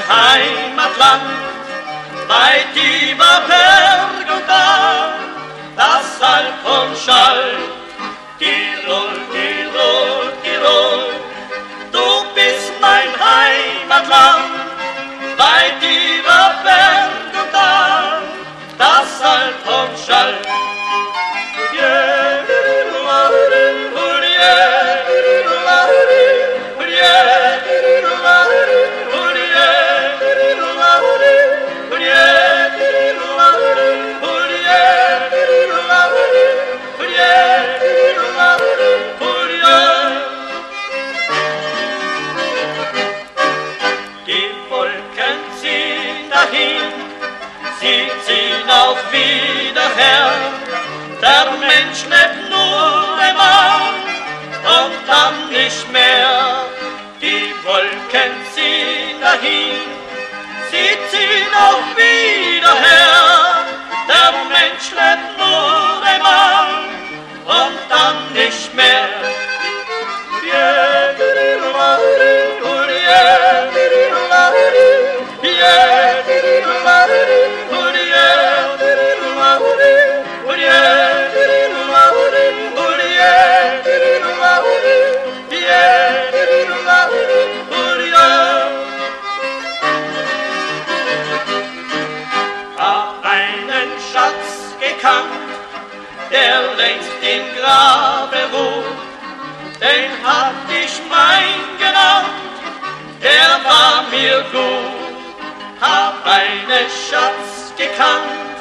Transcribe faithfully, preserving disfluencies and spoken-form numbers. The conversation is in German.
Heimatland, weit über Berg und Tal, das Salb und Schall. Tirol, Tirol, Tirol, du bist mein Heimatland, weit über Berg und Tal, das Salb und Schall. Sie ziehen auch wieder her, der Mensch lebt nur einmal und dann nicht mehr. Die Wolken ziehen dahin, sie ziehen auch wieder her, der Mensch lebt nur einmal und dann nicht mehr. Der längst im Grabe ruht, den hab ich mein genannt, der war mir gut. Hab einen Schatz gekannt,